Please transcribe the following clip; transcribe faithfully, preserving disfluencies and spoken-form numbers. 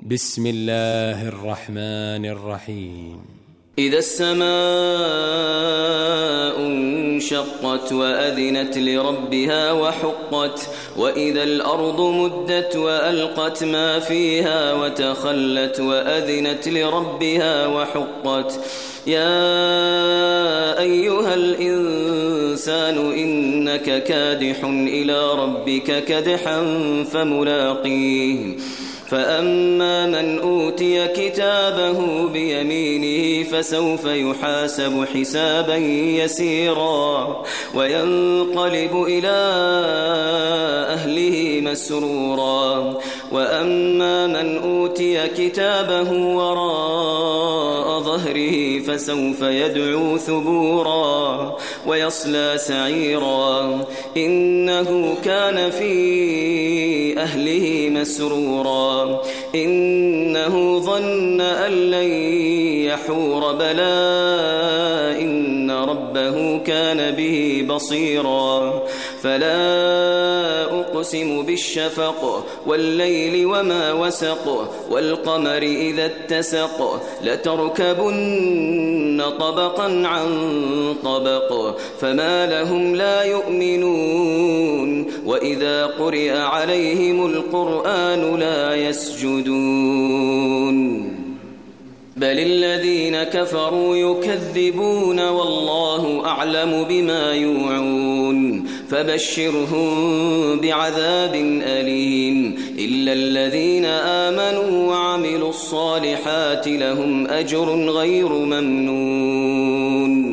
بسم الله الرحمن الرحيم. إذا السماء انشقت وأذنت لربها وحقت وإذا الأرض مدت وألقت ما فيها وتخلت وأذنت لربها وحقت يا أيها الإنسان إنك كادح إلى ربك كدحا فملاقيه فأما من أوتي كتابه بيمينه فسوف يحاسب حسابا يسيرا وينقلب إلى أهله مسرورا وأما من أوتي كتابه وراء ظهره فسوف يدعو ثبورا ويصلى سعيرا إنه كان في أهله مسرورا إنه ظن أن لن يحور بلى إن ربه كان به بصيرا فلا أقسم بالشفق والليل وما وسق والقمر إذا اتسق لتركبن طبقا عن طبق فما لهم لا يؤمنون وإذا قرئ عليهم القرآن لا يسجدون بل الذين كفروا يكذبون والله أعلم بما يوعون فبشرهم بعذاب أليم إلا الذين آمنوا وعملوا الصالحات لهم أجر غير ممنون.